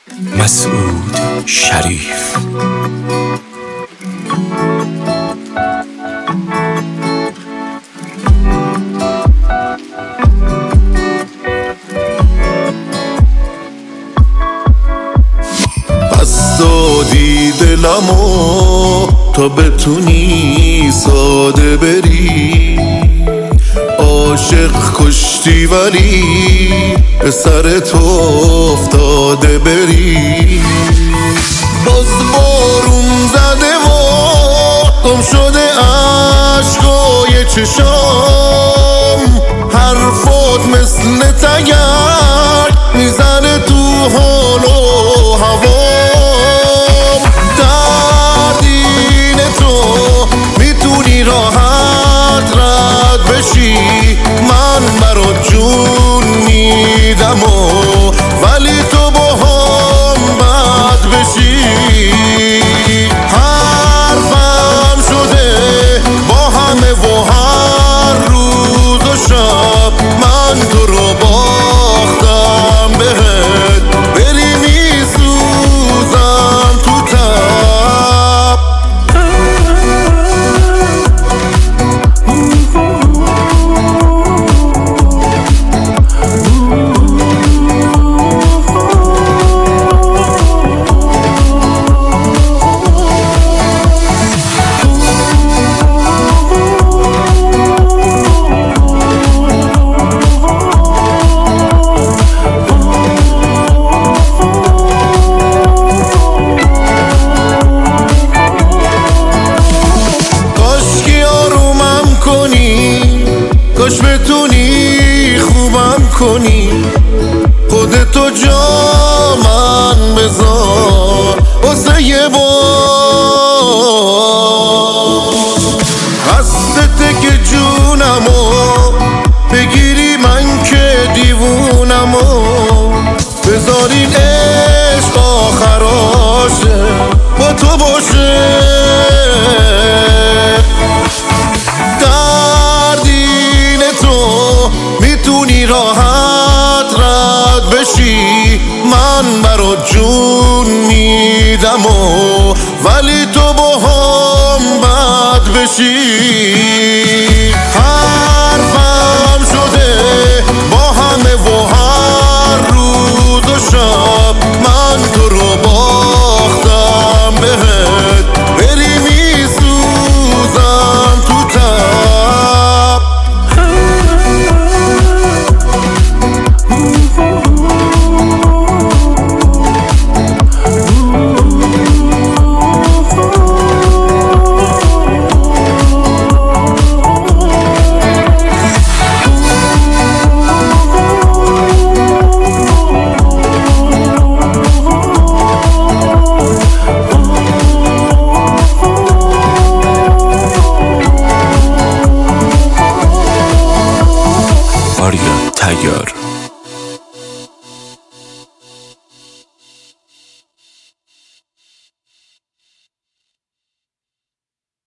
مسعود شریف. پس دادی دلمو تا بتونی ساده بری، عاشق کشتی ولی به سر تو افتاده بری. باز بارون زده و گم شده عشقای چشام، حرفات مثل تگرگ میزنه تو حال و هوام. درد اینه تو میتونی راحت رد بشی، من برات جون میدم ولی تو با هم بد بشی. حرفم شده با همه و هر روز و شب من تو رو باختم بهت، بری میسوزم تو تب. کاش بتونی خوبم کنی، خودتو جا من بذار واسه یه بار. قصدته که جونمو بگیری، من که دیوونمو بذار این عشق آخراشه با تو باشه. میتونی راحت رد بشی، من برات جون میدم ولی تو با هم بد بشی. حرفم شده با همه و هر روز و شب من تو رو باختم بهت، بری میسوزم تو تب. آریا تیار.